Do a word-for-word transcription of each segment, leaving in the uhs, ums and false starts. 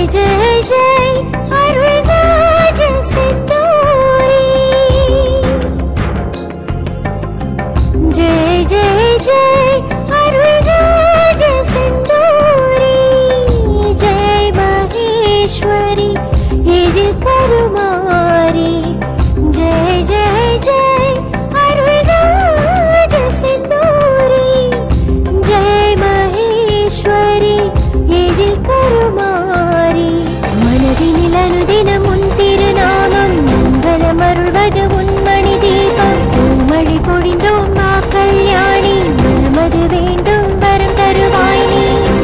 जय जय अरुणराज सिंदूरी जय जय जय अरुणराज सिंदूरी जय महेश्वरी करुमारी जय जय जय अरुणराज सिंदूरी जय महेश्वरी करुमारी मनदिनिलनु दिनमुन तिरुनामम मंगलमरुळवदु उन्मणि दीपम पूमळि पोडिंदोम मा कल्याणी मनमது வேண்டும் வரம் தருவாய் நீ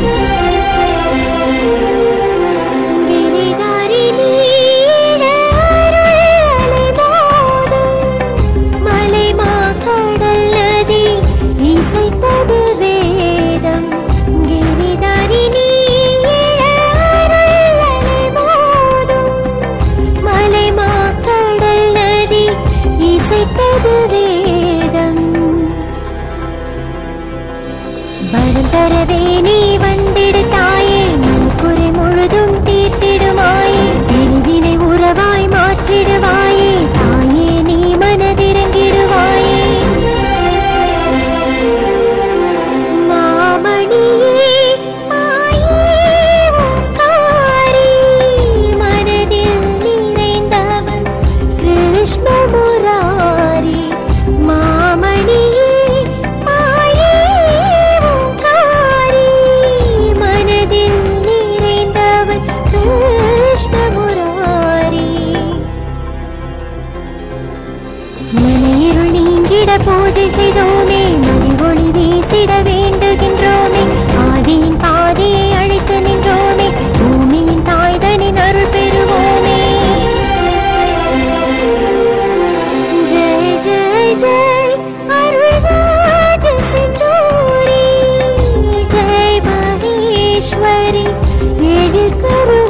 வரம் தரவே நீ வந்திடுதாயே முக்குறை முழுதும் தீர்த்திடுமாயே பிரிவினை உறவாய் மாற்றிடுவாயே தாயே நீ மனதிறங்கிடுவாயே மாமணியே மாயே ஓங்காரி மனதில் நிறைந்தவன் கிருஷ்ண முராரி மாமணியே பூஜை செய்தோமே மதி ஒளி வீசிட வேண்டுகின்றோமே ஆதியின் பாதையை அழைத்து நின்றோமே பூமியின் தாய்தனின் அருள் பெறுவோமே ஜெய ஜெய ஜெய அருள்ராஜ சிந்தூரி ஜெய மகேஸ்வரி எழில் கரு